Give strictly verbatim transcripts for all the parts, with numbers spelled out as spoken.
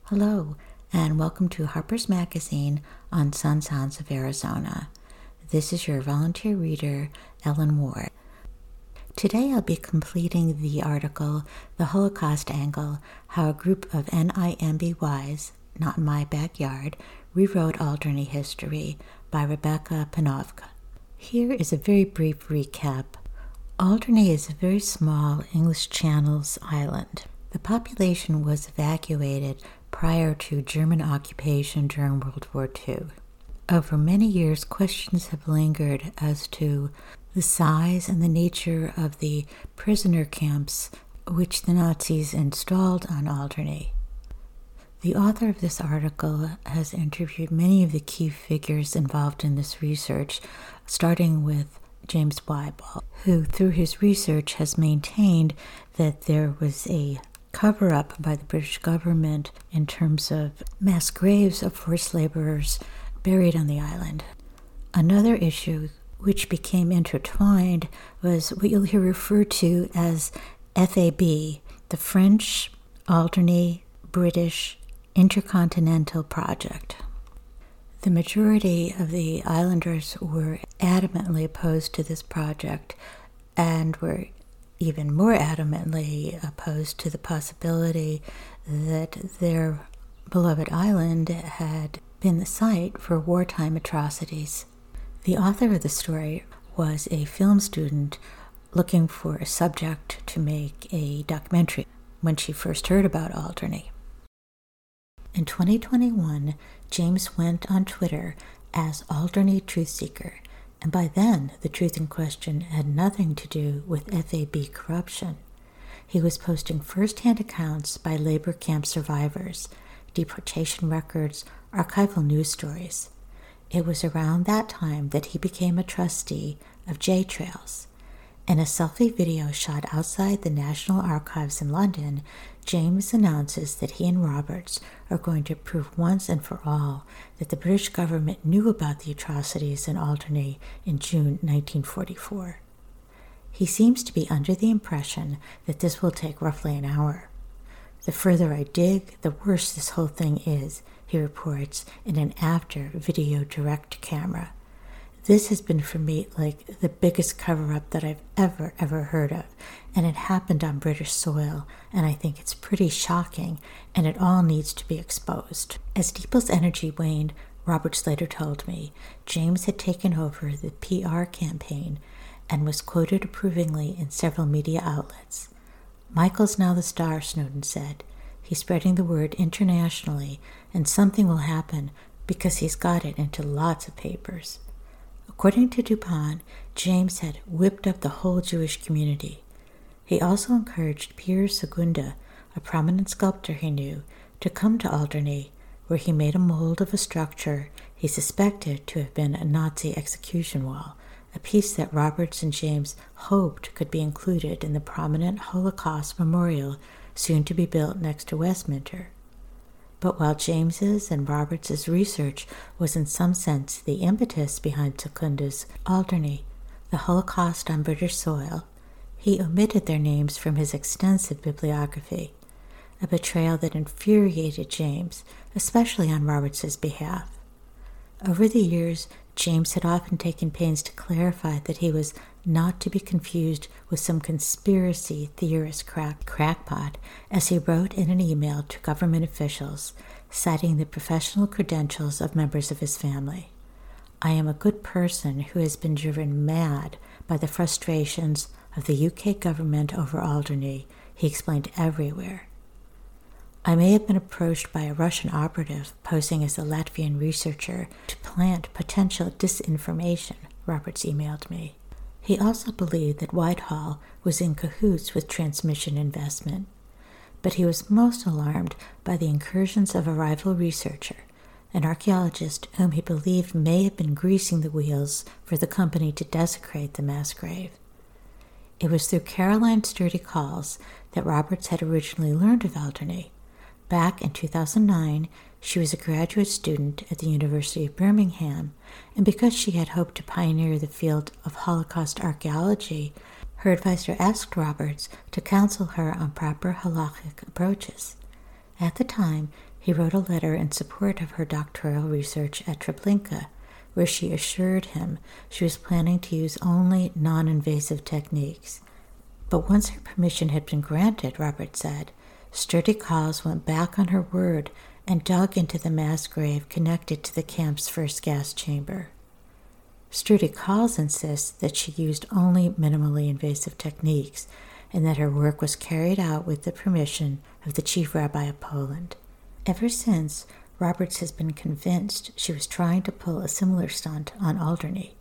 Hello, and welcome to Harper's Magazine on Sun Sounds of Arizona. This is your volunteer reader, Ellen Ward. Today I'll be completing the article, The Holocaust Angle, How a Group of N I M B Ys, Not in My Backyard, Rewrote Alderney History by Rebecca Panovka. Here is a very brief recap. Alderney is a very small English Channel's island. The population was evacuated prior to German occupation during World War Two. Over many years, questions have lingered as to the size and the nature of the prisoner camps which the Nazis installed on Alderney. The author of this article has interviewed many of the key figures involved in this research, starting with James Wyball, who through his research has maintained that there was a cover-up by the British government in terms of mass graves of forced laborers buried on the island. Another issue which became intertwined was what you'll hear referred to as F A B, the French Alderney British Intercontinental Project. The majority of the islanders were adamantly opposed to this project and were even more adamantly opposed to the possibility that their beloved island had been the site for wartime atrocities. The author of the story was a film student looking for a subject to make a documentary when she first heard about Alderney. In twenty twenty-one, James went on Twitter as Alderney Truth Seeker, and by then the truth in question had nothing to do with F A B corruption. He was posting first-hand accounts by labor camp survivors, deportation records, archival news stories. It was around that time that he became a trustee of J-Trails. In a selfie video shot outside the National Archives in London, James announces that he and Roberts are going to prove once and for all that the British government knew about the atrocities in Alderney in June nineteen forty-four. He seems to be under the impression that this will take roughly an hour. The further I dig, the worse this whole thing is, he reports in an after video direct camera. This has been for me like the biggest cover-up that I've ever, ever heard of, and it happened on British soil, and I think it's pretty shocking, and it all needs to be exposed. As Deeple's energy waned, Roberts later told me, James had taken over the P R campaign and was quoted approvingly in several media outlets. Michael's now the star, Snowden said. He's spreading the word internationally, and something will happen because he's got it into lots of papers. According to Dupont, James had whipped up the whole Jewish community. He also encouraged Pierre Segunda, a prominent sculptor he knew, to come to Alderney, where he made a mold of a structure he suspected to have been a Nazi execution wall, a piece that Roberts and James hoped could be included in the prominent Holocaust memorial soon to be built next to Westminster. But while James's and Roberts's research was in some sense the impetus behind Segunda's Alderney, the Holocaust on British soil, he omitted their names from his extensive bibliography, a betrayal that infuriated James, especially on Roberts's behalf. Over the years, James had often taken pains to clarify that he was not to be confused with some conspiracy theorist crack, crackpot, as he wrote in an email to government officials, citing the professional credentials of members of his family. I am a good person who has been driven mad by the frustrations of the U K government over Alderney, he explained everywhere. I may have been approached by a Russian operative posing as a Latvian researcher to plant potential disinformation, Roberts emailed me. He also believed that Whitehall was in cahoots with transmission investment, but he was most alarmed by the incursions of a rival researcher, an archaeologist whom he believed may have been greasing the wheels for the company to desecrate the mass grave. It was through Caroline Sturdy Calls that Roberts had originally learned of Alderney. Back in two thousand nine, she was a graduate student at the University of Birmingham, and because she had hoped to pioneer the field of Holocaust archaeology, her advisor asked Roberts to counsel her on proper halakhic approaches. At the time, he wrote a letter in support of her doctoral research at Treblinka, where she assured him she was planning to use only non-invasive techniques. But once her permission had been granted, Robert said, Sturdy-Cawles went back on her word and dug into the mass grave connected to the camp's first gas chamber. Sturdy-Cawles insists that she used only minimally invasive techniques and that her work was carried out with the permission of the chief rabbi of Poland. Ever since, Roberts has been convinced she was trying to pull a similar stunt on Alderney.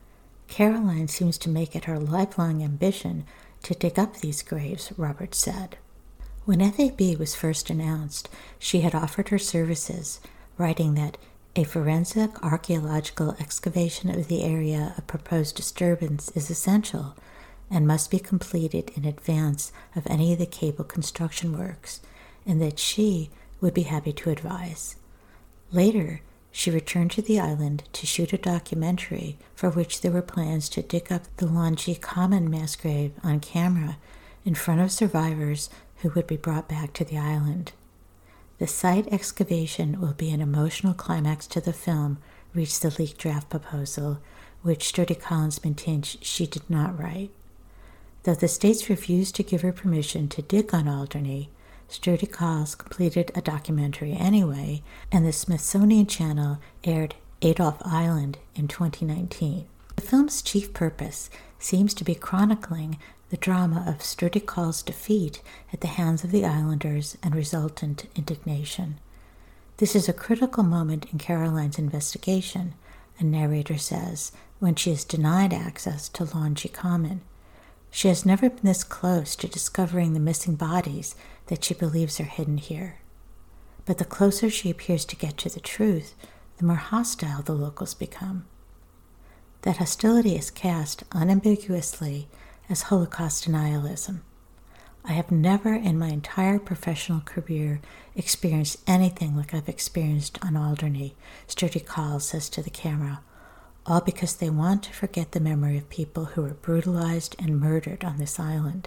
Caroline seems to make it her lifelong ambition to dig up these graves, Roberts said. When F A B was first announced, she had offered her services, writing that a forensic archaeological excavation of the area of proposed disturbance is essential and must be completed in advance of any of the cable construction works, and that she would be happy to advise. Later, she returned to the island to shoot a documentary for which there were plans to dig up the Longye Common mass grave on camera in front of survivors who would be brought back to the island. The site excavation will be an emotional climax to the film, reached the leaked draft proposal, which Sturdy-Cawles maintained she did not write. Though the states refused to give her permission to dig on Alderney, Sturdy-Cawles completed a documentary anyway, and the Smithsonian Channel aired Adolph Island in twenty nineteen. The film's chief purpose seems to be chronicling the drama of Sturdy-Cawles' defeat at the hands of the islanders and resultant indignation. This is a critical moment in Caroline's investigation, a narrator says, when she is denied access to Longye Common. She has never been this close to discovering the missing bodies that she believes are hidden here. But the closer she appears to get to the truth, the more hostile the locals become. That hostility is cast unambiguously as Holocaust denialism. I have never in my entire professional career experienced anything like I've experienced on Alderney, Sturdy-Cawles says to the camera, all because they want to forget the memory of people who were brutalized and murdered on this island.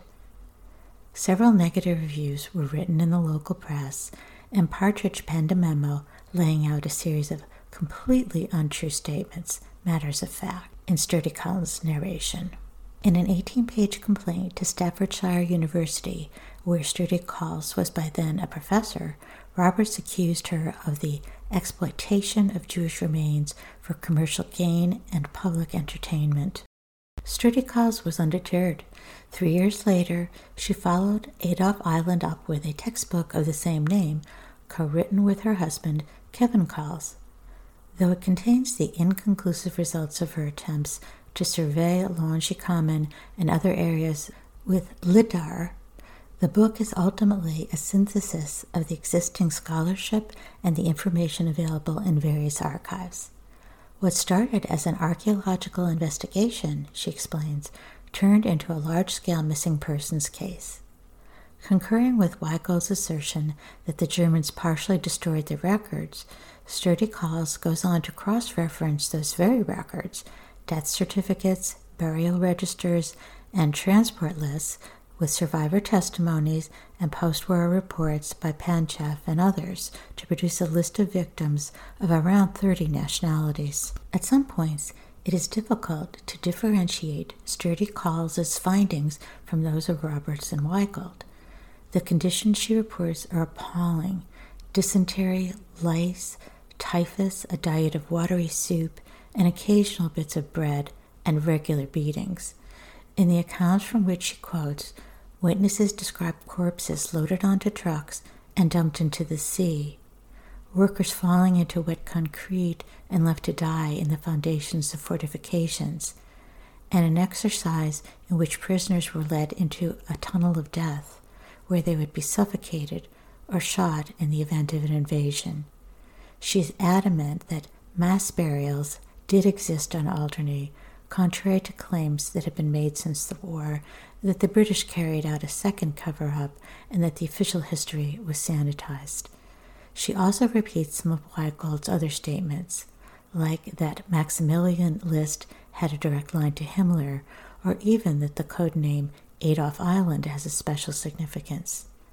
Several negative reviews were written in the local press, and Partridge penned a memo laying out a series of completely untrue statements, matters of fact, in Sturdy-Cawles' narration. In an eighteen-page complaint to Staffordshire University, where Sturdy-Cawles was by then a professor, Roberts accused her of the exploitation of Jewish remains for commercial gain and public entertainment. Sturdy-Cawles was undeterred. Three years later, she followed Adolph Island up with a textbook of the same name, co-written with her husband, Kevin Cawles. Though it contains the inconclusive results of her attempts to survey Longye Common and other areas with LIDAR, the book is ultimately a synthesis of the existing scholarship and the information available in various archives. What started as an archaeological investigation, she explains, turned into a large-scale missing persons case. Concurring with Weigel's assertion that the Germans partially destroyed the records, Sturdy-Cawles goes on to cross-reference those very records, death certificates, burial registers, and transport lists with survivor testimonies and post-war reports by Panchev and others to produce a list of victims of around thirty nationalities. At some points, it is difficult to differentiate Sturdy-Cawles' findings from those of Roberts and Weigel. The conditions she reports are appalling: dysentery, lice, typhus, a diet of watery soup, and occasional bits of bread, and regular beatings. In the accounts from which she quotes, witnesses describe corpses loaded onto trucks and dumped into the sea, workers falling into wet concrete and left to die in the foundations of fortifications, and an exercise in which prisoners were led into a tunnel of death, where they would be suffocated or shot in the event of an invasion. She is adamant that mass burials did exist on Alderney, contrary to claims that had been made since the war, that the British carried out a second cover-up and that the official history was sanitized. She also repeats some of Weigel's other statements, like that Maximilian List had a direct line to Himmler, or even that the code name Adolph Island has a special significance.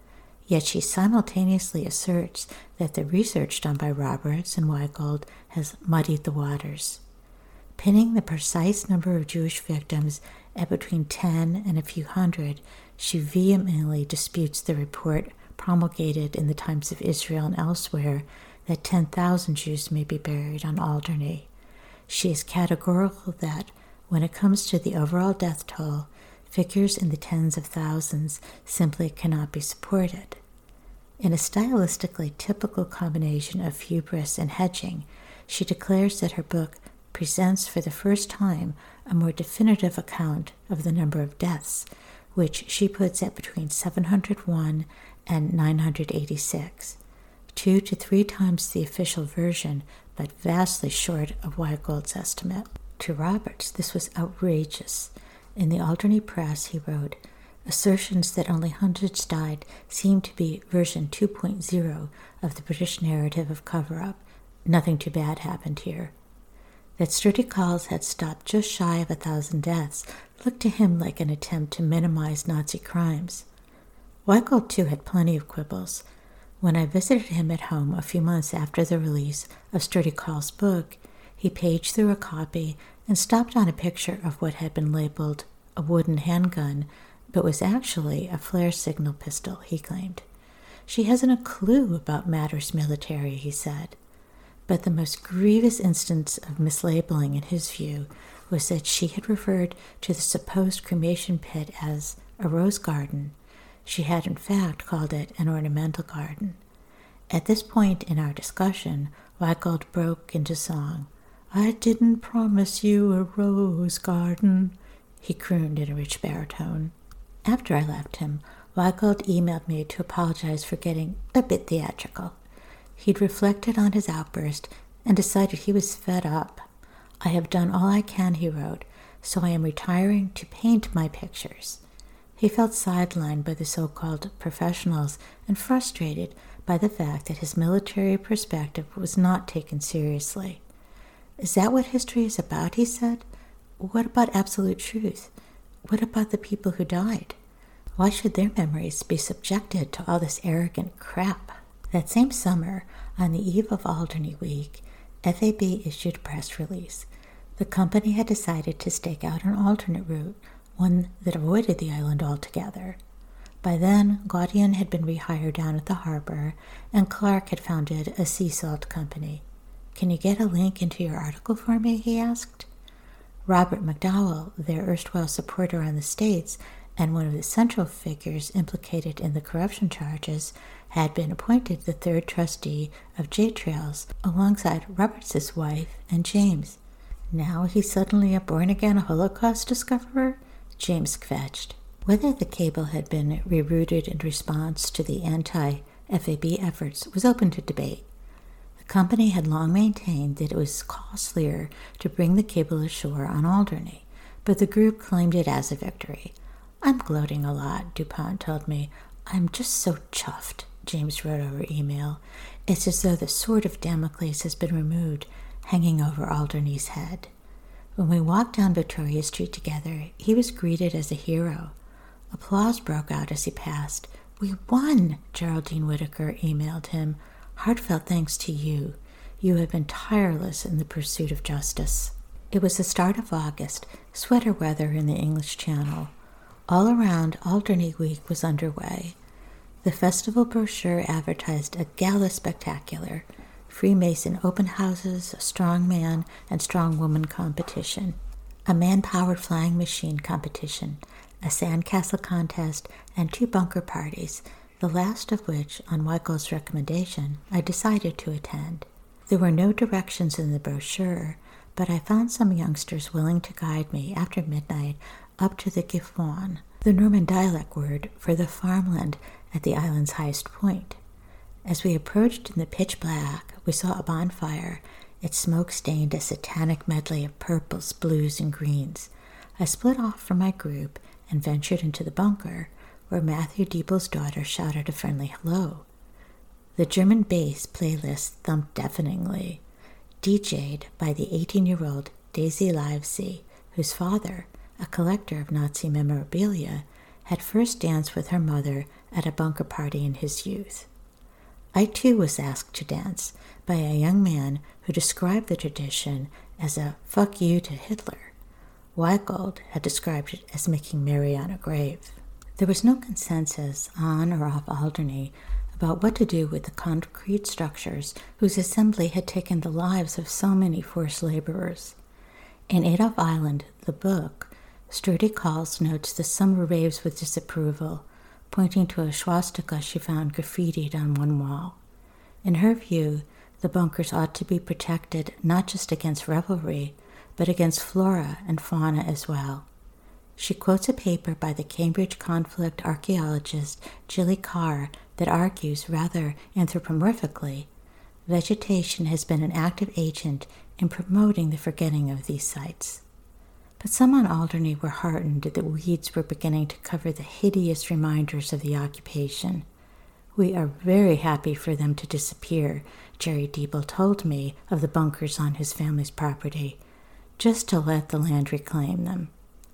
Yet she simultaneously asserts that the research done by Roberts and Weigold has muddied the waters. Pinning the precise number of Jewish victims at between ten and a few hundred, she vehemently disputes the report promulgated in the Times of Israel and elsewhere that ten thousand Jews may be buried on Alderney. She is categorical that, when it comes to the overall death toll, figures in the tens of thousands simply cannot be supported. In a stylistically typical combination of hubris and hedging, she declares that her book presents for the first time a more definitive account of the number of deaths, which she puts at between seven hundred one and nine hundred eighty-six, two to three times the official version, but vastly short of Weigold's estimate. To Roberts, this was outrageous. In the Alderney Press, he wrote, "Assertions that only hundreds died seem to be version two point oh of the British narrative of cover-up. Nothing too bad happened here." That Sturdy Calls had stopped just shy of a thousand deaths looked to him like an attempt to minimize Nazi crimes. Weigold, too, had plenty of quibbles. When I visited him at home a few months after the release of Sturdy Call's book, he paged through a copy and stopped on a picture of what had been labeled a wooden handgun, but was actually a flare signal pistol, he claimed. "She hasn't a clue about matters military," he said. But the most grievous instance of mislabeling in his view was that she had referred to the supposed cremation pit as a rose garden. She had in fact called it an ornamental garden. At this point in our discussion, Weigold broke into song. "I didn't promise you a rose garden," he crooned in a rich baritone. After I left him, Weigold emailed me to apologize for getting a bit theatrical. He'd reflected on his outburst and decided he was fed up. "I have done all I can," he wrote, "so I am retiring to paint my pictures." He felt sidelined by the so-called professionals and frustrated by the fact that his military perspective was not taken seriously. "Is that what history is about?" he said. "What about absolute truth? What about the people who died? Why should their memories be subjected to all this arrogant crap?" That same summer, on the eve of Alderney Week, F A B issued a press release. The company had decided to stake out an alternate route, one that avoided the island altogether. By then, Gaudian had been rehired down at the harbor, and Clark had founded a sea salt company. "Can you get a link into your article for me?" he asked. Robert McDowell, their erstwhile supporter on the States and one of the central figures implicated in the corruption charges, had been appointed the third trustee of J-Trails alongside Roberts' wife and James. Now he's suddenly a born-again Holocaust discoverer? James kvetched. Whether the cable had been rerouted in response to the anti-F A B efforts was open to debate. The company had long maintained that it was costlier to bring the cable ashore on Alderney, but the group claimed it as a victory. "I'm gloating a lot," DuPont told me. "I'm just so chuffed," James wrote over email. "It's as though the sword of Damocles has been removed, hanging over Alderney's head." When we walked down Victoria Street together, he was greeted as a hero. Applause broke out as he passed. "We won," Geraldine Whitaker emailed him. "Heartfelt thanks to you. You have been tireless in the pursuit of justice." It was the start of August, sweater weather in the English Channel. All around, Alderney Week was underway. The festival brochure advertised a gala spectacular, Freemason open houses, a strong man and strong woman competition, a man-powered flying machine competition, a sandcastle contest, and two bunker parties, the last of which, on Weigold's recommendation, I decided to attend. There were no directions in the brochure, but I found some youngsters willing to guide me after midnight up to the Gifhwan, the Norman dialect word for the farmland at the island's highest point. As we approached in the pitch black, we saw a bonfire, its smoke stained a satanic medley of purples, blues, and greens. I split off from my group and ventured into the bunker, where Matthew Diebel's daughter shouted a friendly hello. The German bass playlist thumped deafeningly, D J'd by the eighteen-year-old Daisy Livesey, whose father, a collector of Nazi memorabilia, had first danced with her mother at a bunker party in his youth. I too was asked to dance by a young man who described the tradition as a fuck you to Hitler. Weigold had described it as making merry on a grave. There was no consensus on or off Alderney about what to do with the concrete structures whose assembly had taken the lives of so many forced laborers. In Adolph Island, the book, Sturdy Calls notes the summer raves with disapproval, pointing to a swastika she found graffitied on one wall. In her view, the bunkers ought to be protected not just against revelry, but against flora and fauna as well. She quotes a paper by the Cambridge conflict archaeologist Gilly Carr that argues, rather anthropomorphically, vegetation has been an active agent in promoting the forgetting of these sites. But some on Alderney were heartened that weeds were beginning to cover the hideous reminders of the occupation. We are very happy for them to disappear, Jerry Diebel told me of the bunkers on his family's property, just to let the land reclaim them.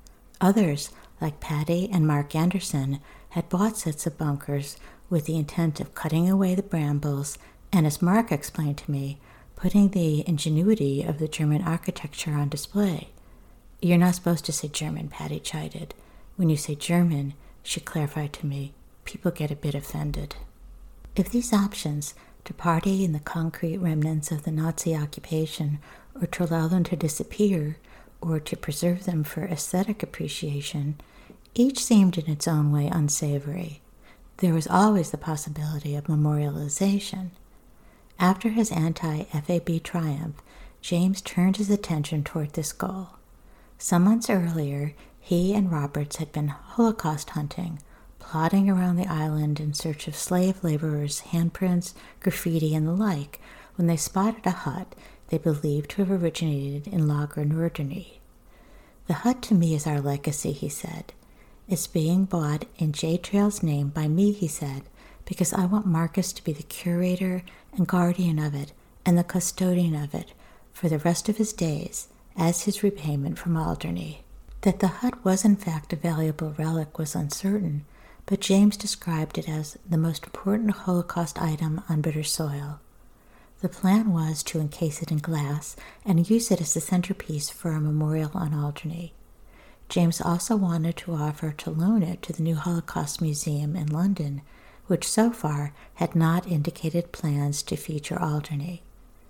Others, like Patty and Mark Anderson, had bought sets of bunkers with the intent of cutting away the brambles and, as Mark explained to me, putting the ingenuity of the German architecture on display. You're not supposed to say German, Patty chided. When you say German, she clarified to me, people get a bit offended. If these options, to party in the concrete remnants of the Nazi occupation, or to allow them to disappear, or to preserve them for aesthetic appreciation, each seemed in its own way unsavory. There was always the possibility of memorialization. After his anti-F A B triumph, James turned his attention toward this goal. Some months earlier, he and Roberts had been Holocaust hunting, plodding around the island in search of slave laborers, handprints, graffiti, and the like, when they spotted a hut they believed to have originated in Lager Norderney. The hut to me is our legacy, he said. It's being bought in J Trail's name by me, he said, because I want Marcus to be the curator and guardian of it and the custodian of it for the rest of his days as his repayment from Alderney. That the hut was in fact a valuable relic was uncertain, but James described it as the most important Holocaust item on British soil. The plan was to encase it in glass and use it as the centerpiece for a memorial on Alderney. James also wanted to offer to loan it to the new Holocaust Museum in London, which so far had not indicated plans to feature Alderney.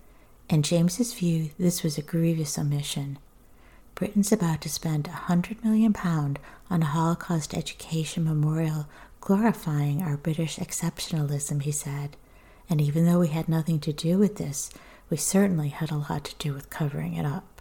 In James's view, this was a grievous omission. Britain's about to spend one hundred million pounds on a Holocaust education memorial glorifying our British exceptionalism, he said, and even though we had nothing to do with this, we certainly had a lot to do with covering it up.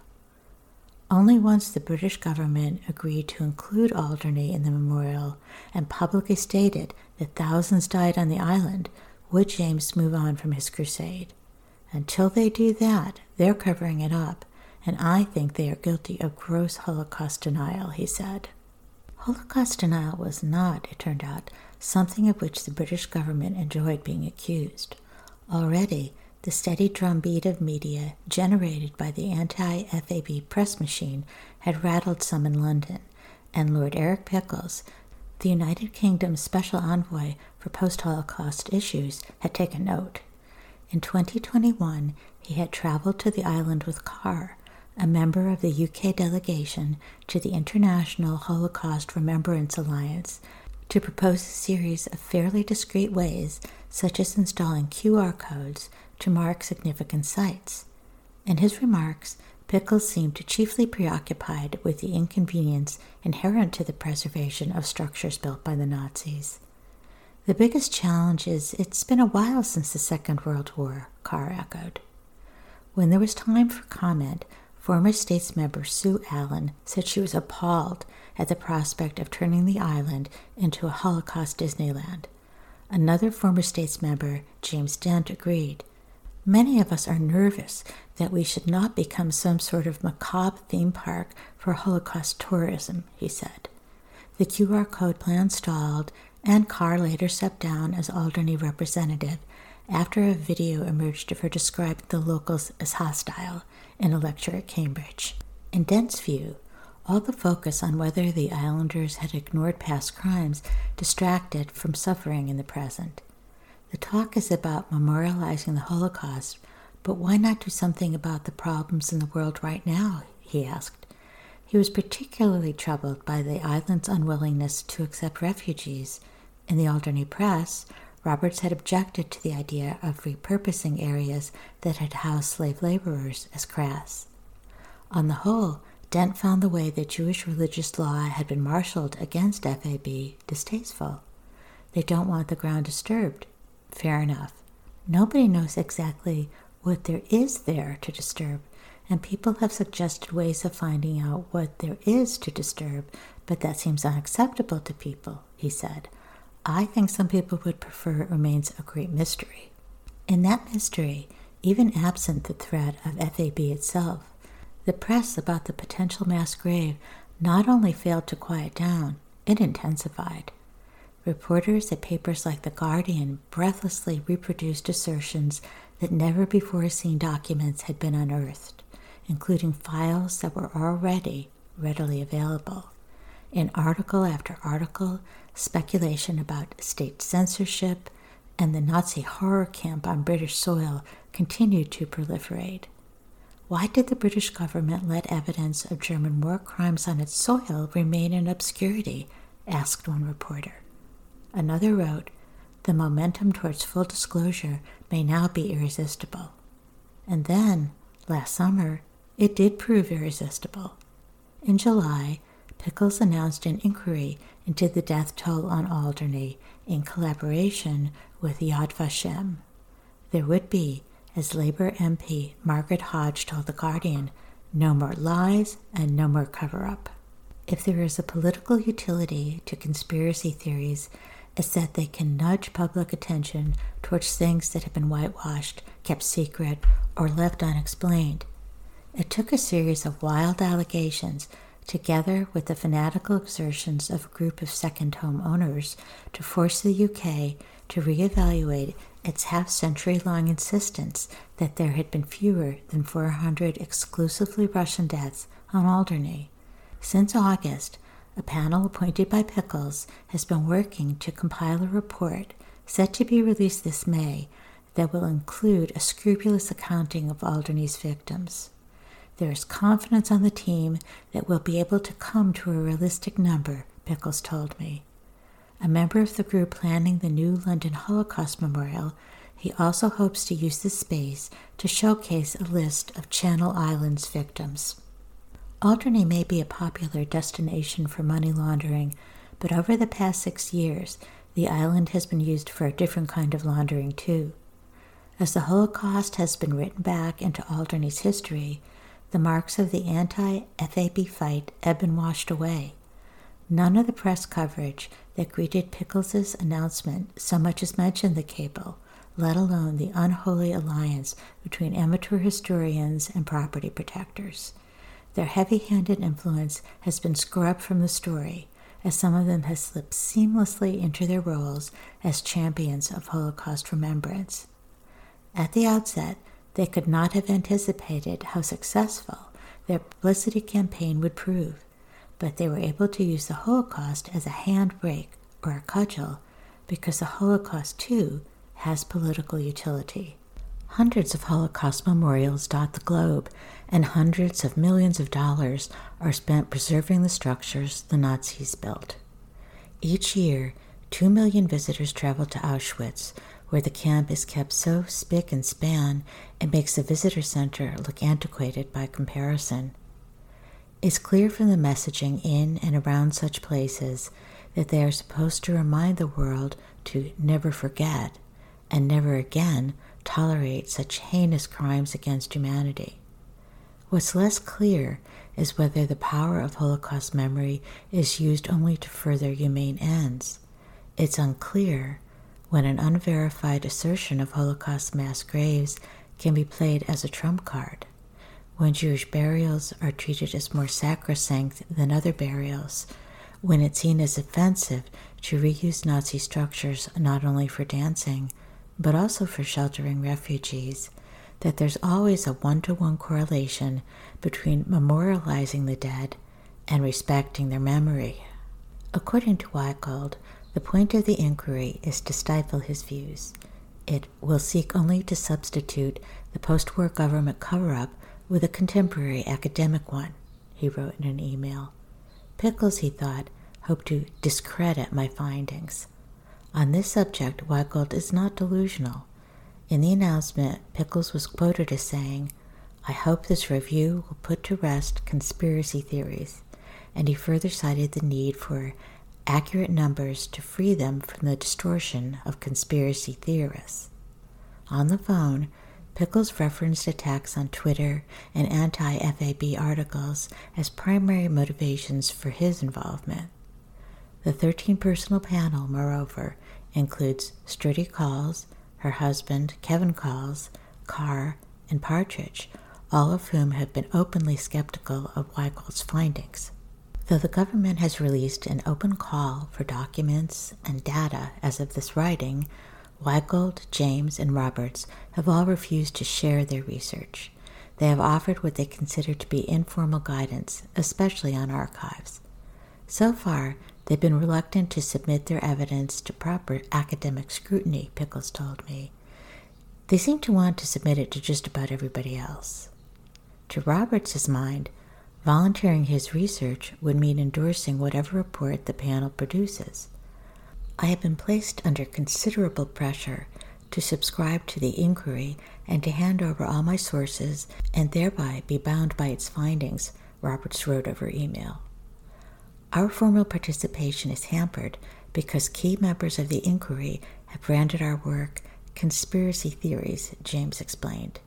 Only once the British government agreed to include Alderney in the memorial and publicly stated that thousands died on the island would James move on from his crusade. Until they do that, they're covering it up, and I think they are guilty of gross Holocaust denial, he said. Holocaust denial was not, it turned out, something of which the British government enjoyed being accused. Already, the steady drumbeat of media generated by the anti-F A B press machine had rattled some in London, and Lord Eric Pickles, the United Kingdom's special envoy for post-Holocaust issues, had taken note. In twenty twenty-one, he had traveled to the island with Carr, a member of the U K delegation to the International Holocaust Remembrance Alliance, to propose a series of fairly discreet ways, such as installing Q R codes, to mark significant sites. In his remarks, Pickles seemed chiefly preoccupied with the inconvenience inherent to the preservation of structures built by the Nazis. The biggest challenge is it's been a while since the Second World War, Carr echoed. When there was time for comment, former States member Sue Allen said she was appalled at the prospect of turning the island into a Holocaust Disneyland. Another former States member, James Dent, agreed. Many of us are nervous that we should not become some sort of macabre theme park for Holocaust tourism, he said. The Q R code plan stalled, and Carr later stepped down as Alderney representative after a video emerged of her describing the locals as hostile in a lecture at Cambridge. In Dent's view, All the focus on whether the islanders had ignored past crimes distracted from suffering in the present. The talk is about memorializing the Holocaust, but why not do something about the problems in the world right now, he asked. He was particularly troubled by the island's unwillingness to accept refugees. In the Alderney press, Roberts had objected to the idea of repurposing areas that had housed slave laborers as crass. On the whole, Dent found the way that Jewish religious law had been marshaled against F A B distasteful. They don't want the ground disturbed. Fair enough. Nobody knows exactly what there is there to disturb, and people have suggested ways of finding out what there is to disturb, but that seems unacceptable to people, he said. I think some people would prefer it remains a great mystery. In that mystery, even absent the threat of F A B itself, the press about the potential mass grave not only failed to quiet down, it intensified. Reporters at papers like The Guardian breathlessly reproduced assertions that never-before-seen documents had been unearthed, including files that were already readily available. In article after article, speculation about state censorship and the Nazi horror camp on British soil continued to proliferate. Why did the British government let evidence of German war crimes on its soil remain in obscurity? Asked one reporter. Another wrote, the momentum towards full disclosure may now be irresistible. And then, last summer, it did prove irresistible. In July, Pickles announced an inquiry into the death toll on Alderney in collaboration with Yad Vashem. There would be, as Labour M P Margaret Hodge told The Guardian, no more lies and no more cover-up. If there is a political utility to conspiracy theories, it's that they can nudge public attention towards things that have been whitewashed, kept secret, or left unexplained. It took a series of wild allegations, together with the fanatical exertions of a group of second-home owners, to force the U K to reevaluate its half-century-long insistence that there had been fewer than four hundred exclusively Russian deaths on Alderney. Since August, a panel appointed by Pickles has been working to compile a report set to be released this May that will include a scrupulous accounting of Alderney's victims. There is confidence on the team that we'll be able to come to a realistic number, Pickles told me. A member of the group planning the new London Holocaust Memorial, he also hopes to use this space to showcase a list of Channel Islands victims. Alderney may be a popular destination for money laundering, but over the past six years, the island has been used for a different kind of laundering too. As the Holocaust has been written back into Alderney's history, the marks of the anti-F A B fight have been washed away. None of the press coverage that greeted Pickles' announcement so much as mentioned the cable, let alone the unholy alliance between amateur historians and property protectors. Their heavy-handed influence has been scrubbed from the story, as some of them have slipped seamlessly into their roles as champions of Holocaust remembrance. At the outset, they could not have anticipated how successful their publicity campaign would prove, but they were able to use the Holocaust as a handbrake or a cudgel because the Holocaust, too, has political utility. Hundreds of Holocaust memorials dot the globe, and hundreds of millions of dollars are spent preserving the structures the Nazis built. Each year, two million visitors travel to Auschwitz, where the camp is kept so spick and span it makes the visitor center look antiquated by comparison. It's clear from the messaging in and around such places that they are supposed to remind the world to never forget and never again tolerate such heinous crimes against humanity. What's less clear is whether the power of Holocaust memory is used only to further humane ends. It's unclear when an unverified assertion of Holocaust mass graves can be played as a trump card, when Jewish burials are treated as more sacrosanct than other burials, when it's seen as offensive to reuse Nazi structures not only for dancing, but also for sheltering refugees, that there's always a one-to-one correlation between memorializing the dead and respecting their memory. According to Weigold, the point of the inquiry is to stifle his views. It will seek only to substitute the post-war government cover-up with a contemporary academic one, he wrote in an email. Pickles, he thought, hoped to discredit my findings. On this subject, Weigold is not delusional. In the announcement, Pickles was quoted as saying, "I hope this review will put to rest conspiracy theories," and he further cited the need for accurate numbers to free them from the distortion of conspiracy theorists. On the phone, Pickles referenced attacks on Twitter and anti-F A B articles as primary motivations for his involvement. The thirteen-personal panel, moreover, includes Sturdy Calls, her husband, Kevin Calls, Carr, and Partridge, all of whom have been openly skeptical of Weigold's findings. Though the government has released an open call for documents and data as of this writing, Weigold, James, and Roberts have all refused to share their research. They have offered what they consider to be informal guidance, especially on archives. So far, they've been reluctant to submit their evidence to proper academic scrutiny, Pickles told me. They seem to want to submit it to just about everybody else. To Roberts' mind, volunteering his research would mean endorsing whatever report the panel produces. I have been placed under considerable pressure to subscribe to the inquiry and to hand over all my sources and thereby be bound by its findings, Roberts wrote over email. Our formal participation is hampered because key members of the inquiry have branded our work conspiracy theories, James explained.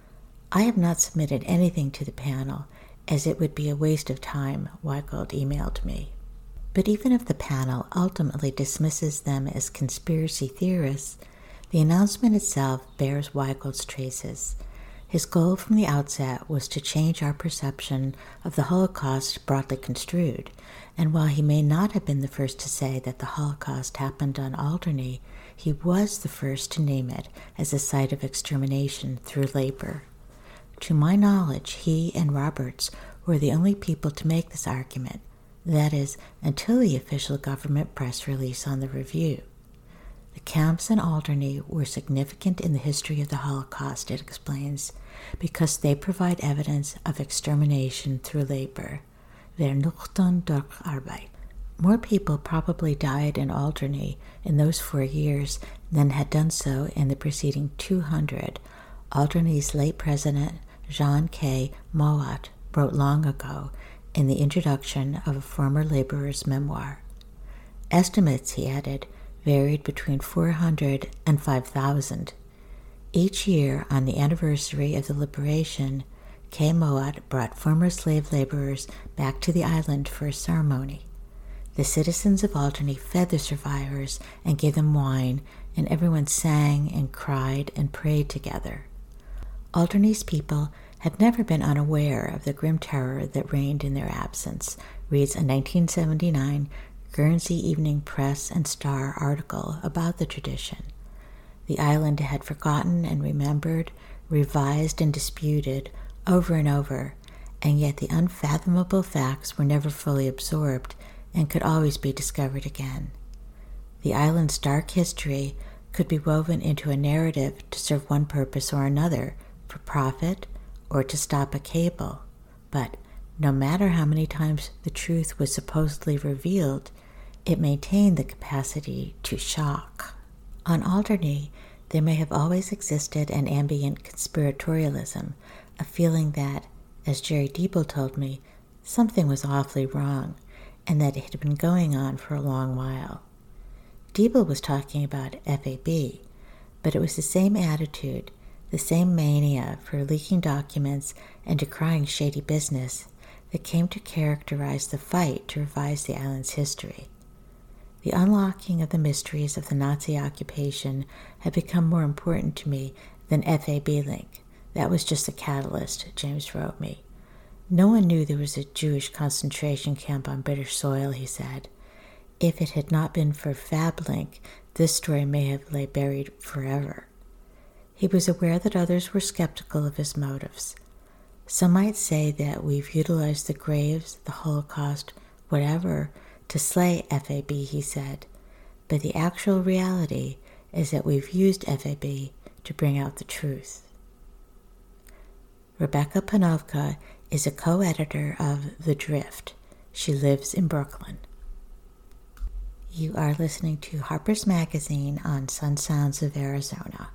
I have not submitted anything to the panel, as it would be a waste of time, Weigold emailed me. But even if the panel ultimately dismisses them as conspiracy theorists, the announcement itself bears Weigold's traces. His goal from the outset was to change our perception of the Holocaust broadly construed, and while he may not have been the first to say that the Holocaust happened on Alderney, he was the first to name it as a site of extermination through labor. To my knowledge, he and Roberts were the only people to make this argument, that is, until the official government press release on the review. The camps in Alderney were significant in the history of the Holocaust, it explains, because they provide evidence of extermination through labor, Vernichtung durch Arbeit. More people probably died in Alderney in those four years than had done so in the preceding two hundred, Alderney's late president, Jean K. Mowat, wrote long ago in the introduction of a former laborer's memoir. Estimates, he added, varied between four hundred and five thousand. Each year, on the anniversary of the liberation, K. Mowat brought former slave laborers back to the island for a ceremony. The citizens of Alderney fed the survivors and gave them wine, and everyone sang and cried and prayed together. Alderney's people had never been unaware of the grim terror that reigned in their absence, reads a nineteen seventy-nine Guernsey Evening Press and Star article about the tradition. The island had forgotten and remembered, revised and disputed over and over, and yet the unfathomable facts were never fully absorbed and could always be discovered again. The island's dark history could be woven into a narrative to serve one purpose or another, for profit or to stop a cable, but no matter how many times the truth was supposedly revealed, it maintained the capacity to shock. On Alderney, there may have always existed an ambient conspiratorialism, a feeling that, as Jerry Diebel told me, something was awfully wrong, and that it had been going on for a long while. Diebel was talking about F A B, but it was the same attitude, the same mania for leaking documents and decrying shady business that came to characterize the fight to revise the island's history. The unlocking of the mysteries of the Nazi occupation had become more important to me than F A B Link. That was just a catalyst, James wrote me. No one knew there was a Jewish concentration camp on British soil, he said. If it had not been for FabLink, this story may have lay buried forever. He was aware that others were skeptical of his motives. Some might say that we've utilized the graves, the Holocaust, whatever, to slay F A B, he said. But the actual reality is that we've used F A B to bring out the truth. Rebecca Panovka is a co-editor of The Drift. She lives in Brooklyn. You are listening to Harper's Magazine on Sun Sounds of Arizona.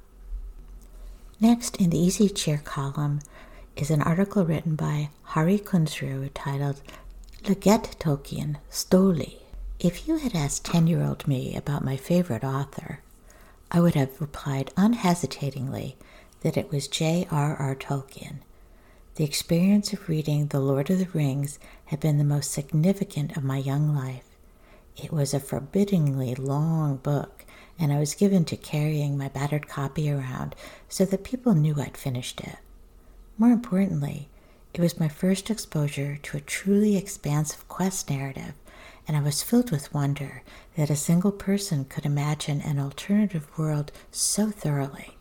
Next, in the Easy Chair column, is an article written by Hari Kunzru titled Leget Tolkien Stoli. If you had asked ten-year-old me about my favorite author, I would have replied unhesitatingly that it was J R R Tolkien. The experience of reading The Lord of the Rings had been the most significant of my young life. It was a forbiddingly long book, and I was given to carrying my battered copy around so that people knew I'd finished it. More importantly, it was my first exposure to a truly expansive quest narrative, and I was filled with wonder that a single person could imagine an alternative world so thoroughly.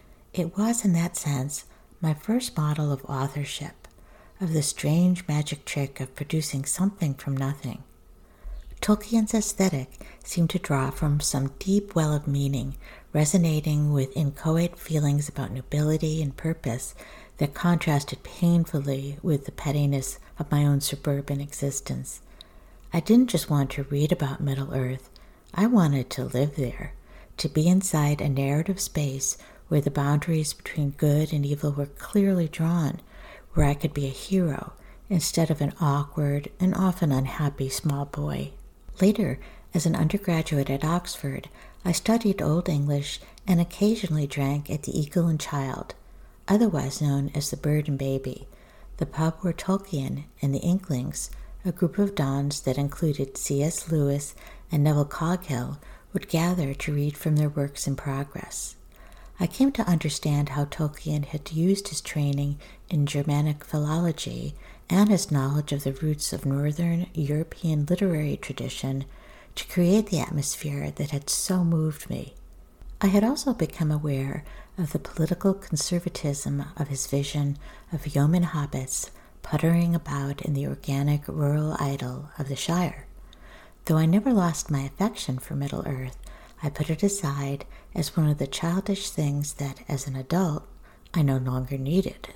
It was, in that sense, my first model of authorship, of the strange magic trick of producing something from nothing. Tolkien's aesthetic seemed to draw from some deep well of meaning, resonating with inchoate feelings about nobility and purpose that contrasted painfully with the pettiness of my own suburban existence. I didn't just want to read about Middle-earth. I wanted to live there, to be inside a narrative space where the boundaries between good and evil were clearly drawn, where I could be a hero instead of an awkward and often unhappy small boy. Later, as an undergraduate at Oxford, I studied Old English and occasionally drank at the Eagle and Child, otherwise known as the Bird and Baby, the pub where Tolkien and the Inklings, a group of dons that included C S Lewis and Neville Coghill, would gather to read from their works in progress. I came to understand how Tolkien had used his training in Germanic philology and his knowledge of the roots of Northern European literary tradition to create the atmosphere that had so moved me. I had also become aware of the political conservatism of his vision of yeoman hobbits puttering about in the organic rural idyll of the Shire. Though I never lost my affection for Middle-earth, I put it aside as one of the childish things that, as an adult, I no longer needed.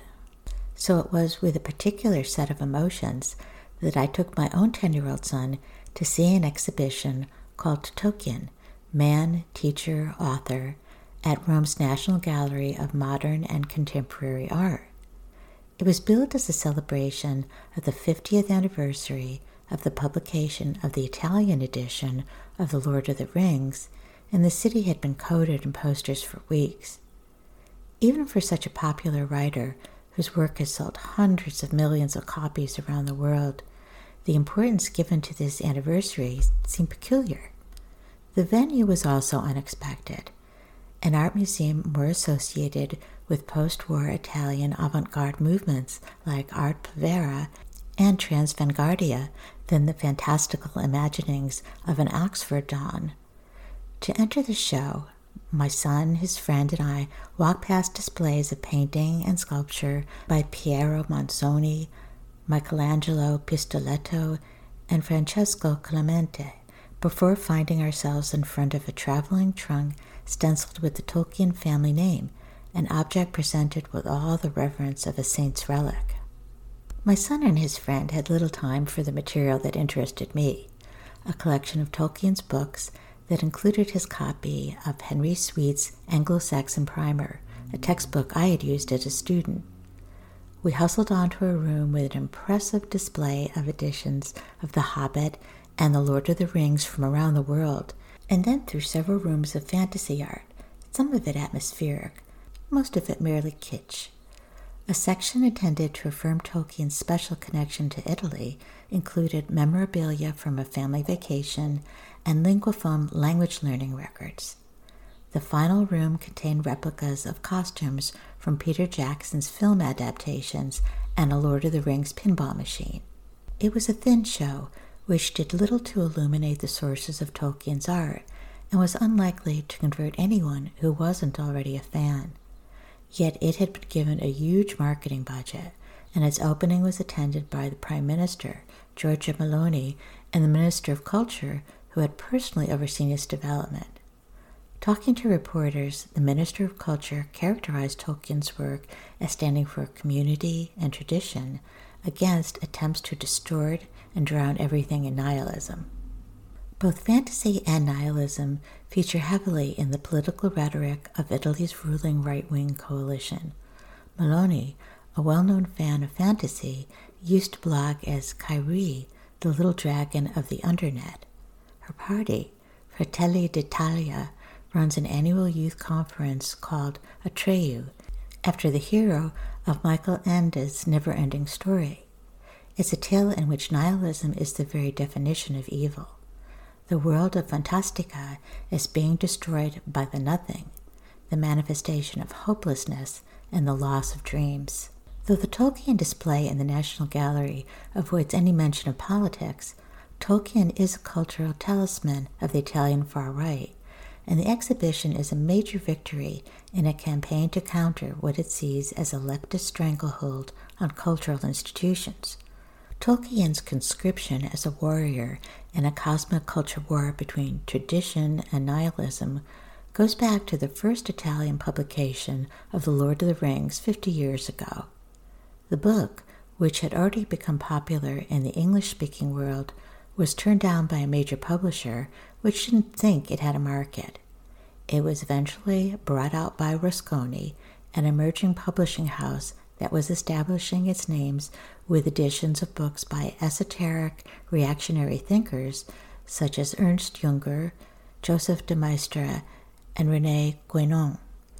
So it was with a particular set of emotions that I took my own ten-year-old son to see an exhibition called Tolkien, Man, Teacher, Author, at Rome's National Gallery of Modern and Contemporary Art. It was billed as a celebration of the fiftieth anniversary of the publication of the Italian edition of The Lord of the Rings, and the city had been coated in posters for weeks. Even for such a popular writer whose work has sold hundreds of millions of copies around the world, the importance given to this anniversary seemed peculiar. The venue was also unexpected. An art museum more associated with post-war Italian avant-garde movements like Art Povera and Transvanguardia than the fantastical imaginings of an Oxford don. To enter the show, my son, his friend, and I walked past displays of painting and sculpture by Piero Manzoni, Michelangelo Pistoletto, and Francesco Clemente, before finding ourselves in front of a traveling trunk stenciled with the Tolkien family name, an object presented with all the reverence of a saint's relic. My son and his friend had little time for the material that interested me, a collection of Tolkien's books that included his copy of Henry Sweet's Anglo-Saxon Primer, a textbook I had used as a student. We hustled onto a room with an impressive display of editions of The Hobbit and The Lord of the Rings from around the world, and then through several rooms of fantasy art, some of it atmospheric, most of it merely kitsch. A section intended to affirm Tolkien's special connection to Italy included memorabilia from a family vacation and Linguaphone language learning records. The final room contained replicas of costumes from Peter Jackson's film adaptations and a Lord of the Rings pinball machine. It was a thin show, which did little to illuminate the sources of Tolkien's art, and was unlikely to convert anyone who wasn't already a fan. Yet it had been given a huge marketing budget, and its opening was attended by the Prime Minister, Giorgia Meloni, and the Minister of Culture, who had personally overseen its development. Talking to reporters, the Minister of Culture characterized Tolkien's work as standing for community and tradition against attempts to distort and drown everything in nihilism. Both fantasy and nihilism feature heavily in the political rhetoric of Italy's ruling right-wing coalition. Meloni, a well-known fan of fantasy, used to blog as Kyrie, the little dragon of the Undernet. Her party, Fratelli d'Italia, runs an annual youth conference called Atreyu, after the hero of Michael Ende's never-ending story. It's a tale in which nihilism is the very definition of evil. The world of Fantastica is being destroyed by the nothing, the manifestation of hopelessness and the loss of dreams. Though the Tolkien display in the National Gallery avoids any mention of politics, Tolkien is a cultural talisman of the Italian far right, and the exhibition is a major victory in a campaign to counter what it sees as a leftist stranglehold on cultural institutions. Tolkien's conscription as a warrior in a cosmic culture war between tradition and nihilism goes back to the first Italian publication of The Lord of the Rings fifty years ago. The book, which had already become popular in the English-speaking world, was turned down by a major publisher which didn't think it had a market. It was eventually brought out by Rusconi, an emerging publishing house that was establishing its names with editions of books by esoteric, reactionary thinkers such as Ernst Junger, Joseph de Maistre, and René Guénon.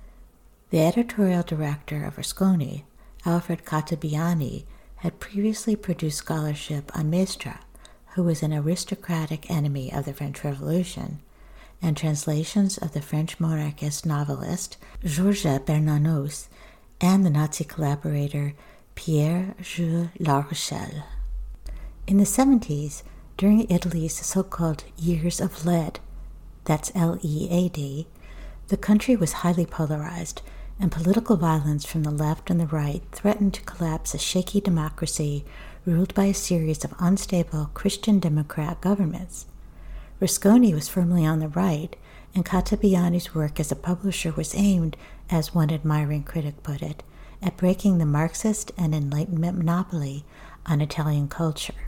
The editorial director of Rusconi, Alfred Cattabbiani, had previously produced scholarship on Maistre, who was an aristocratic enemy of the French Revolution, and translations of the French monarchist novelist Georges Bernanos and the Nazi collaborator Pierre-Jules Larochelle. In the seventies, during Italy's so-called Years of Lead, that's L E A D, the country was highly polarized, and political violence from the left and the right threatened to collapse a shaky democracy ruled by a series of unstable Christian Democrat governments. Rusconi was firmly on the right, and Cattabbiani's work as a publisher was aimed, as one admiring critic put it, at breaking the Marxist and Enlightenment monopoly on Italian culture.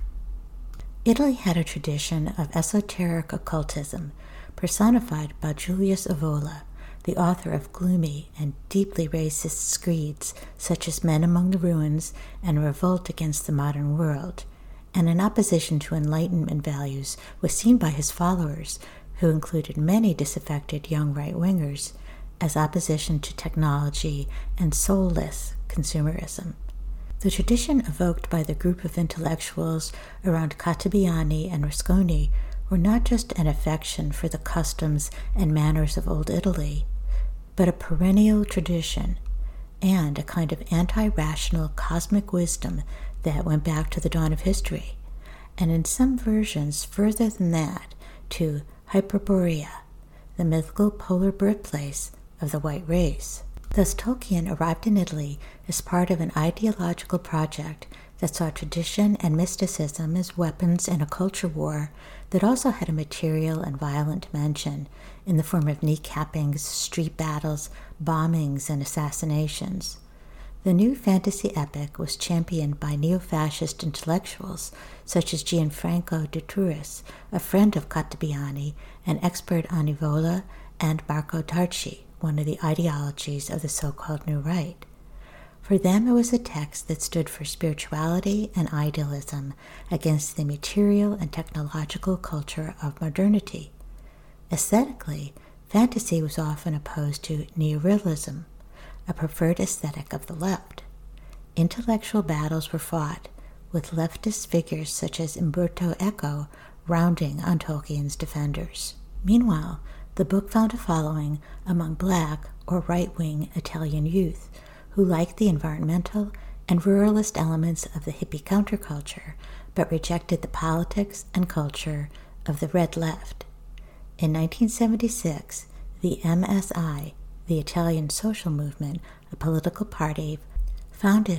Italy had a tradition of esoteric occultism, personified by Julius Evola, the author of gloomy and deeply racist screeds such as Men Among the Ruins and Revolt Against the Modern World, and in opposition to Enlightenment values was seen by his followers, who included many disaffected young right-wingers, as opposition to technology and soulless consumerism. The tradition evoked by the group of intellectuals around Cattabbiani and Rusconi were not just an affection for the customs and manners of old Italy, but a perennial tradition and a kind of anti-rational cosmic wisdom that went back to the dawn of history, and in some versions further than that to Hyperborea, the mythical polar birthplace of the white race. Thus Tolkien arrived in Italy as part of an ideological project that saw tradition and mysticism as weapons in a culture war that also had a material and violent dimension in the form of kneecappings, street battles, bombings, and assassinations. The new fantasy epic was championed by neo-fascist intellectuals such as Gianfranco de Turris, a friend of Cattabbiani, an expert on Evola, and Marco Tarci, one of the ideologies of the so-called New Right. For them, it was a text that stood for spirituality and idealism against the material and technological culture of modernity. Aesthetically, fantasy was often opposed to neorealism, a preferred aesthetic of the left. Intellectual battles were fought, with leftist figures such as Umberto Eco rounding on Tolkien's defenders. Meanwhile, the book found a following among black or right-wing Italian youth who liked the environmental and ruralist elements of the hippie counterculture, but rejected the politics and culture of the red left. In nineteen seventy-six, the M S I, the Italian Social Movement, a political party founded by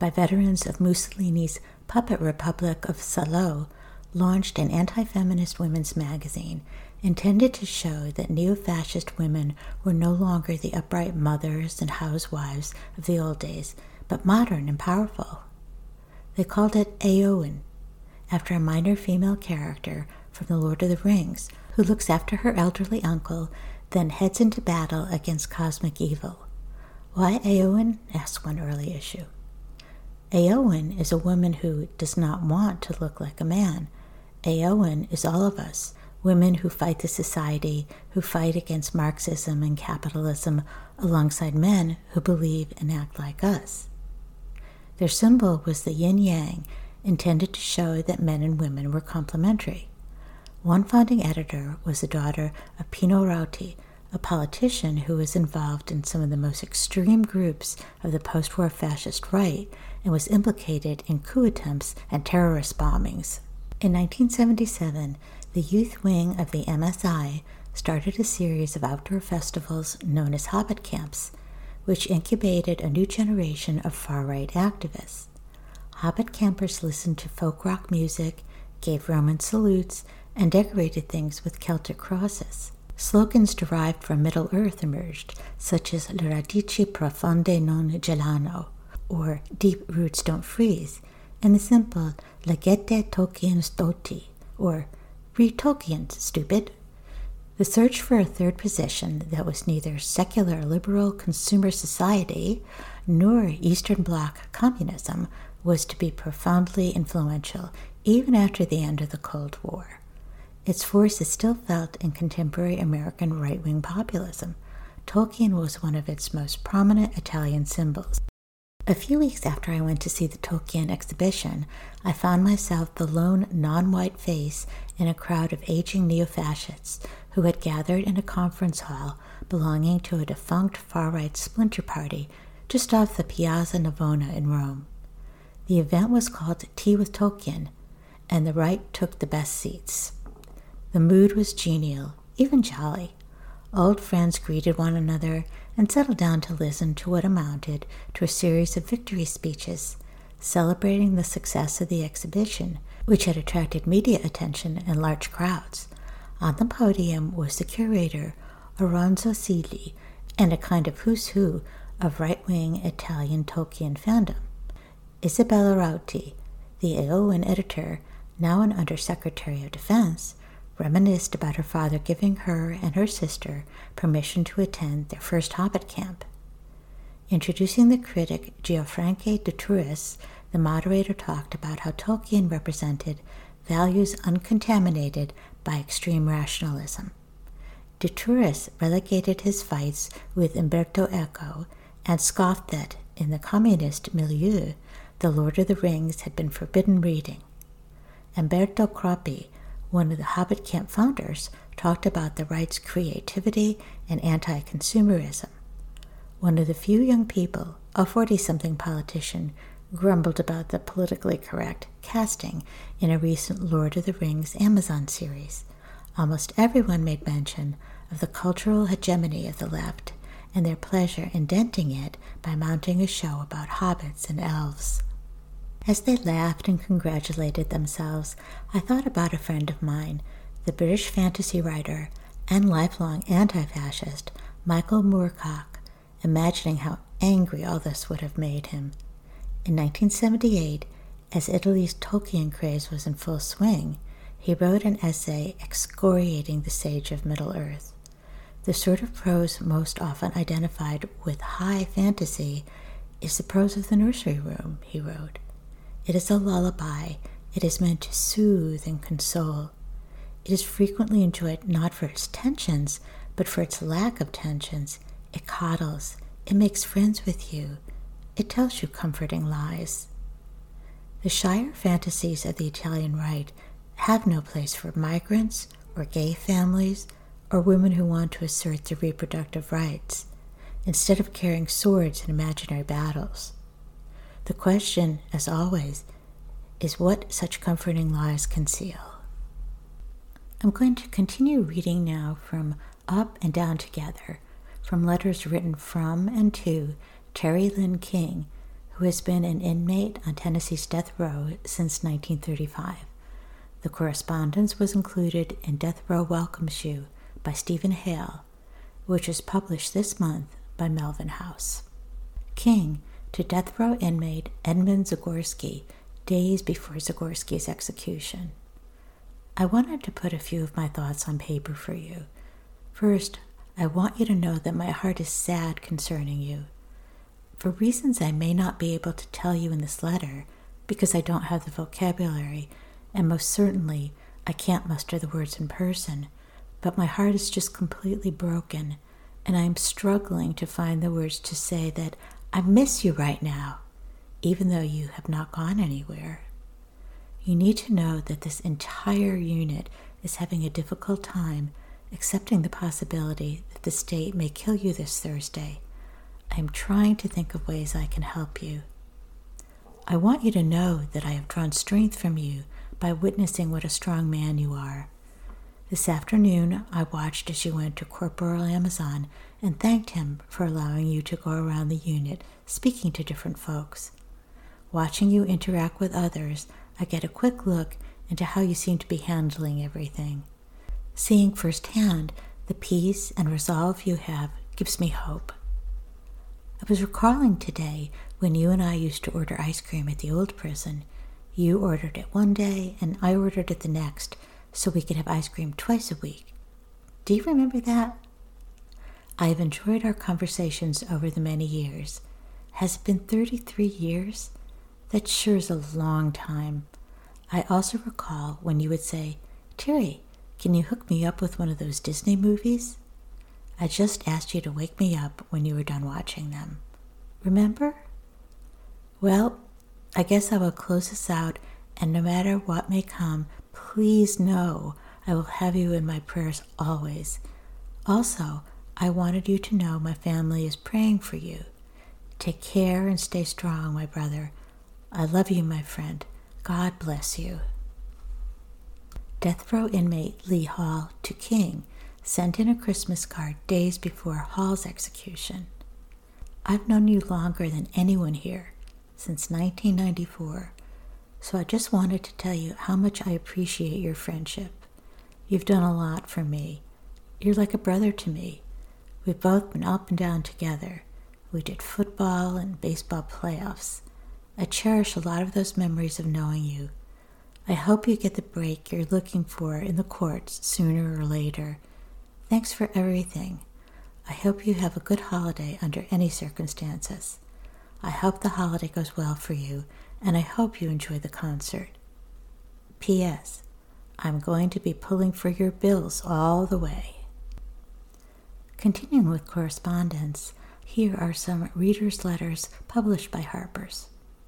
by veterans of Mussolini's puppet republic of Salo, launched an anti-feminist women's magazine intended to show that neo-fascist women were no longer the upright mothers and housewives of the old days, but modern and powerful. They called it Éowyn, after a minor female character from The Lord of the Rings, who looks after her elderly uncle, then heads into battle against cosmic evil. Why Éowyn? Asks one early issue. Éowyn is a woman who does not want to look like a man. Éowyn is all of us, women who fight the society, who fight against Marxism and capitalism, alongside men who believe and act like us. Their symbol was the yin-yang, intended to show that men and women were complementary. One founding editor was the daughter of Pino Rauti, a politician who was involved in some of the most extreme groups of the post-war fascist right and was implicated in coup attempts and terrorist bombings. In nineteen seventy-seven, the youth wing of the M S I started a series of outdoor festivals known as Hobbit Camps, which incubated a new generation of far-right activists. Hobbit campers listened to folk rock music, gave Roman salutes, and decorated things with Celtic crosses. Slogans derived from Middle-earth emerged, such as Le radici profonde non gelano, or Deep Roots Don't Freeze, and the simple Legete Tolkien Stoti, or Read Tolkien, stupid. The search for a third position that was neither secular liberal consumer society nor Eastern Bloc communism was to be profoundly influential even after the end of the Cold War. Its force is still felt in contemporary American right-wing populism. Tolkien was one of its most prominent Italian symbols. A few weeks after I went to see the Tolkien exhibition, I found myself the lone non-white face in a crowd of aging neo-fascists who had gathered in a conference hall belonging to a defunct far-right splinter party just off the Piazza Navona in Rome. The event was called Tea with Tolkien, and the right took the best seats. The mood was genial, even jolly. Old friends greeted one another and settled down to listen to what amounted to a series of victory speeches, celebrating the success of the exhibition, which had attracted media attention and large crowds. On the podium was the curator, Oronzo Seeley, and a kind of who's who of right-wing Italian Tolkien fandom. Isabella Rauti, the Éowyn editor, now an Undersecretary of Defense, reminisced about her father giving her and her sister permission to attend their first Hobbit camp. Introducing the critic Gianfranco de Turris, the moderator talked about how Tolkien represented values uncontaminated by extreme rationalism. De Turris relegated his fights with Umberto Eco and scoffed that, in the communist milieu, The Lord of the Rings had been forbidden reading. Umberto Croppi, one of the Hobbit Camp founders, talked about the right's creativity and anti-consumerism. One of the few young people, a forty-something politician, grumbled about the politically correct casting in a recent Lord of the Rings Amazon series. Almost everyone made mention of the cultural hegemony of the left and their pleasure in denting it by mounting a show about hobbits and elves. As they laughed and congratulated themselves, I thought about a friend of mine, the British fantasy writer and lifelong anti-fascist Michael Moorcock, imagining how angry all this would have made him. In nineteen seventy-eight, as Italy's Tolkien craze was in full swing, he wrote an essay excoriating the sage of Middle-earth. The sort of prose most often identified with high fantasy is the prose of the nursery room, he wrote. It is a lullaby. It is meant to soothe and console. It is frequently enjoyed not for its tensions, but for its lack of tensions. It coddles. It makes friends with you. It tells you comforting lies. The shire fantasies of the Italian right have no place for migrants or gay families or women who want to assert their reproductive rights, instead of carrying swords in imaginary battles. The question, as always, is what such comforting lies conceal. I'm going to continue reading now from Up and Down Together, from letters written from and to Terry Lynn King, who has been an inmate on Tennessee's death row since nineteen thirty-five. The correspondence was included in Death Row Welcomes You by Stephen Hale, which was published this month by Melvin House. King to death row inmate Edmund Zagorski, days before Zagorski's execution. I wanted to put a few of my thoughts on paper for you. First, I want you to know that my heart is sad concerning you. For reasons I may not be able to tell you in this letter, because I don't have the vocabulary, and most certainly I can't muster the words in person, but my heart is just completely broken, and I am struggling to find the words to say that I miss you right now, even though you have not gone anywhere. You need to know that this entire unit is having a difficult time accepting the possibility that the state may kill you this Thursday. I am trying to think of ways I can help you. I want you to know that I have drawn strength from you by witnessing what a strong man you are. This afternoon, I watched as you went to Corporal Amazon and thanked him for allowing you to go around the unit speaking to different folks. Watching you interact with others, I get a quick look into how you seem to be handling everything. Seeing firsthand the peace and resolve you have gives me hope. I was recalling today when you and I used to order ice cream at the old prison. You ordered it one day and I ordered it the next, so we could have ice cream twice a week. Do you remember that? I have enjoyed our conversations over the many years. Has it been thirty-three years? That sure is a long time. I also recall when you would say, "Terry, can you hook me up with one of those Disney movies?" I just asked you to wake me up when you were done watching them. Remember? Well, I guess I will close this out, and no matter what may come, please know I will have you in my prayers always. Also, I wanted you to know my family is praying for you. Take care and stay strong, my brother. I love you, my friend. God bless you. Death row inmate Lee Hall to King sent in a Christmas card days before Hall's execution. I've known you longer than anyone here, since nineteen ninety-four, so I just wanted to tell you how much I appreciate your friendship. You've done a lot for me. You're like a brother to me. We've both been up and down together. We did football and baseball playoffs. I cherish a lot of those memories of knowing you. I hope you get the break you're looking for in the courts sooner or later. Thanks for everything. I hope you have a good holiday under any circumstances. I hope the holiday goes well for you, and I hope you enjoy the concert. P S. I'm going to be pulling for your bills all the way. Continuing with correspondence, here are some readers' letters published by Harper's.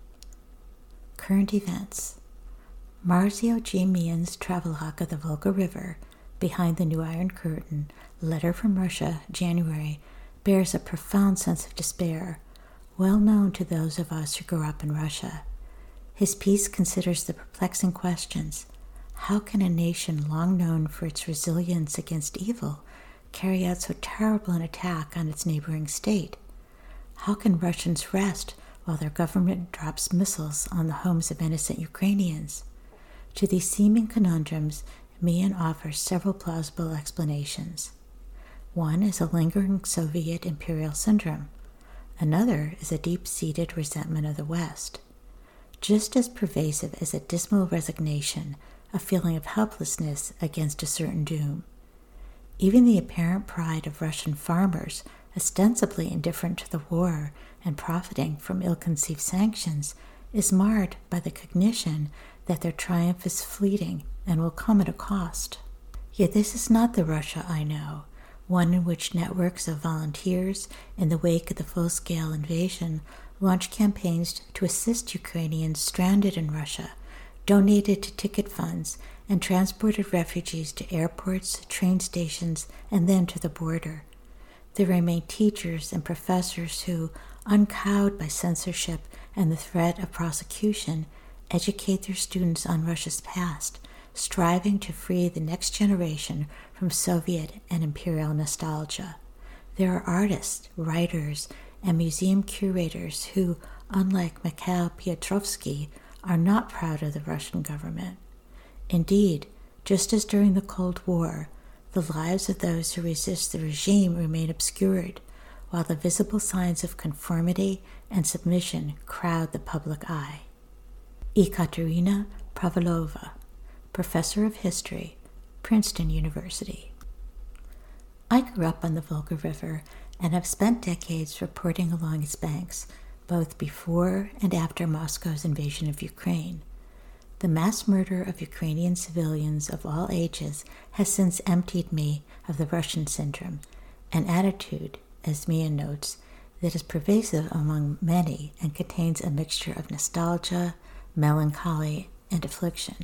Current events. Marzio G. Meehan's travelogue of the Volga River, Behind the New Iron Curtain, Letter from Russia, January, bears a profound sense of despair, well known to those of us who grew up in Russia. His piece considers the perplexing questions: how can a nation long known for its resilience against evil carry out so terrible an attack on its neighboring state? How can Russians rest while their government drops missiles on the homes of innocent Ukrainians? To these seeming conundrums, Meehan offers several plausible explanations. One is a lingering Soviet imperial syndrome. Another is a deep-seated resentment of the West. Just as pervasive as a dismal resignation, a feeling of helplessness against a certain doom. Even the apparent pride of Russian farmers, ostensibly indifferent to the war and profiting from ill-conceived sanctions, is marred by the cognition that their triumph is fleeting and will come at a cost. Yet this is not the Russia I know, one in which networks of volunteers, in the wake of the full-scale invasion, launched campaigns to assist Ukrainians stranded in Russia, donated to ticket funds, and transported refugees to airports, train stations, and then to the border. There remain teachers and professors who, uncowed by censorship and the threat of prosecution, educate their students on Russia's past, striving to free the next generation from Soviet and imperial nostalgia. There are artists, writers, and museum curators who, unlike Mikhail Piotrovsky, are not proud of the Russian government. Indeed, just as during the Cold War, the lives of those who resist the regime remain obscured, while the visible signs of conformity and submission crowd the public eye. Ekaterina Pravilova, Professor of History, Princeton University. I grew up on the Volga River and have spent decades reporting along its banks, both before and after Moscow's invasion of Ukraine. The mass murder of Ukrainian civilians of all ages has since emptied me of the Russian syndrome, an attitude, as Mia notes, that is pervasive among many and contains a mixture of nostalgia, melancholy, and affliction.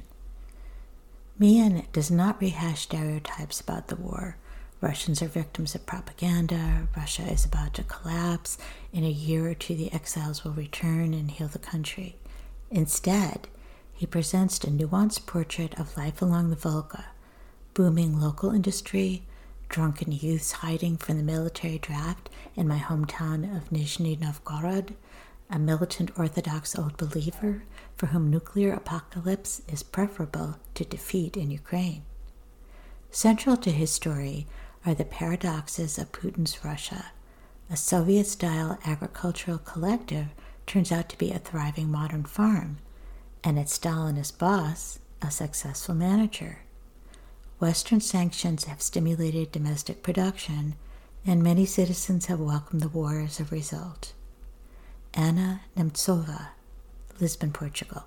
Mia does not rehash stereotypes about the war. Russians are victims of propaganda. Russia is about to collapse. In a year or two, the exiles will return and heal the country. Instead, he presents a nuanced portrait of life along the Volga, booming local industry, drunken youths hiding from the military draft in my hometown of Nizhny Novgorod, a militant Orthodox old believer for whom nuclear apocalypse is preferable to defeat in Ukraine. Central to his story are the paradoxes of Putin's Russia. A Soviet-style agricultural collective turns out to be a thriving modern farm, and its Stalinist boss, a successful manager. Western sanctions have stimulated domestic production, and many citizens have welcomed the war as a result. Anna Nemtsova, Lisbon, Portugal.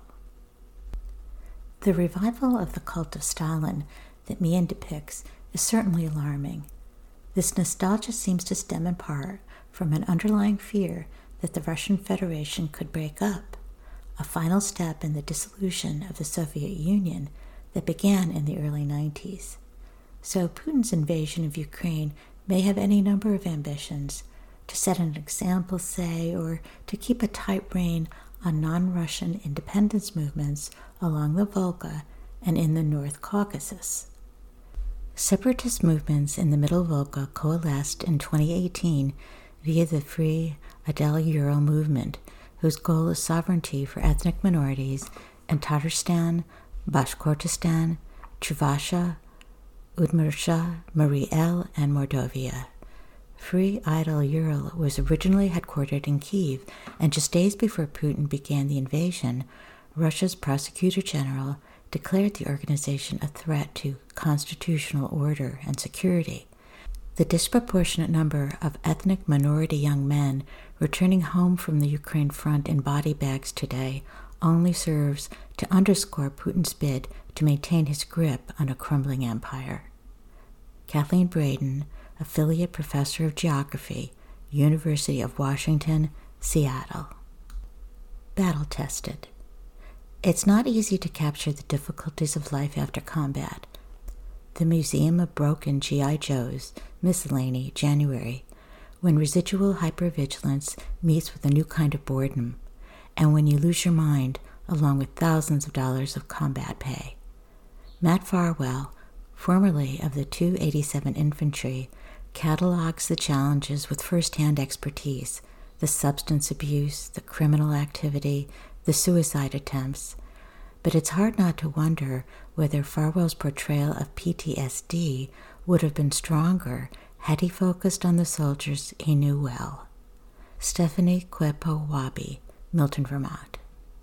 The revival of the cult of Stalin that Mian depicts is certainly alarming. This nostalgia seems to stem in part from an underlying fear that the Russian Federation could break up, a final step in the dissolution of the Soviet Union that began in the early nineties. So Putin's invasion of Ukraine may have any number of ambitions: to set an example, say, or to keep a tight rein on non-Russian independence movements along the Volga and in the North Caucasus. Separatist movements in the Middle Volga coalesced in twenty eighteen via the Free Adel-Ural movement, whose goal is sovereignty for ethnic minorities in Tatarstan, Bashkortostan, Chuvasha, Udmurtia, Marie El, and Mordovia. Free Adel-Ural was originally headquartered in Kyiv, and just days before Putin began the invasion, Russia's prosecutor general declared the organization a threat to constitutional order and security. The disproportionate number of ethnic minority young men returning home from the Ukraine front in body bags today only serves to underscore Putin's bid to maintain his grip on a crumbling empire. Kathleen Braden, Affiliate Professor of Geography, University of Washington, Seattle. Battle-tested. It's not easy to capture the difficulties of life after combat. The Museum of Broken G I. Joes, Miscellany, January, when residual hypervigilance meets with a new kind of boredom, and when you lose your mind along with thousands of dollars of combat pay. Matt Farwell, formerly of the two eighty-seven Infantry, catalogs the challenges with first-hand expertise: the substance abuse, the criminal activity, the suicide attempts. But it's hard not to wonder whether Farwell's portrayal of P T S D would have been stronger had he focused on the soldiers he knew well. Stephanie Kwepo-Wabi, Milton, Vermont.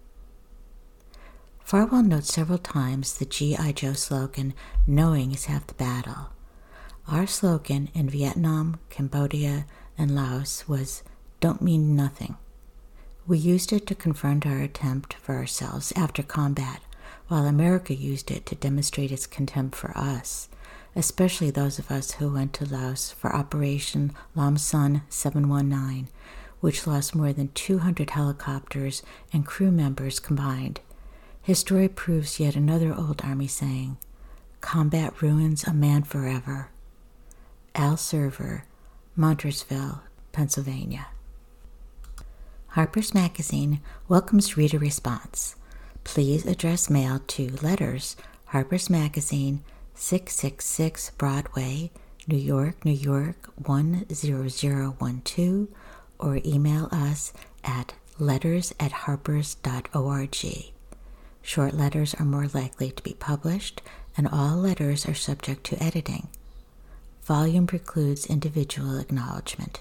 Farwell notes several times the G I. Joe slogan, "Knowing is half the battle." Our slogan in Vietnam, Cambodia, and Laos was, "Don't mean nothing." We used it to confront our attempt for ourselves after combat, while America used it to demonstrate its contempt for us, especially those of us who went to Laos for Operation Lam Son seven one nine, which lost more than two hundred helicopters and crew members combined. His story proves yet another old Army saying, "Combat ruins a man forever." Al Server, Montoursville, Pennsylvania. Harper's Magazine welcomes reader response. Please address mail to letters, Harper's Magazine, six sixty-six Broadway, New York, New York, one zero zero one two, or email us at letters at harpers dot org. Short letters are more likely to be published, and all letters are subject to editing. Volume precludes individual acknowledgement.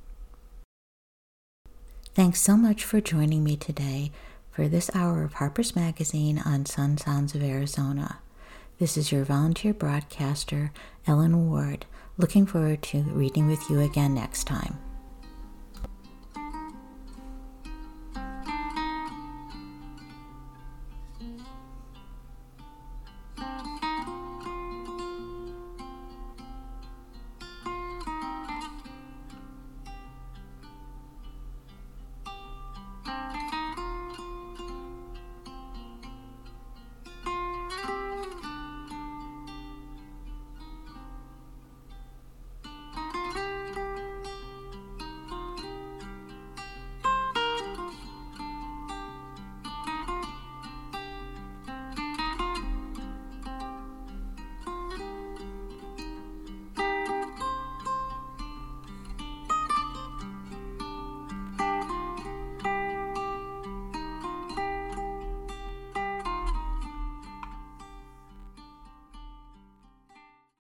Thanks so much for joining me today for this hour of Harper's Magazine on Sun Sounds of Arizona. This is your volunteer broadcaster, Ellen Ward, looking forward to reading with you again next time.